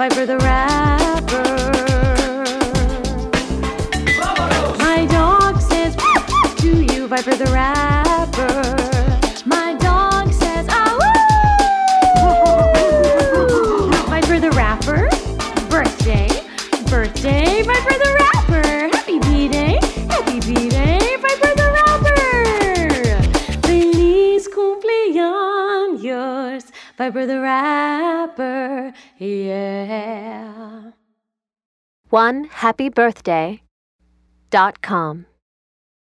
Viper the rapper. My dog says to you, Viper the rapper. My dog says, ah, woo! Viper the rapper, birthday, birthday, Viper the rapper. Happy B-Day, Viper the rapper. Feliz cumpleaños, Viper the rapper, yeah. OneHappyBirthday.com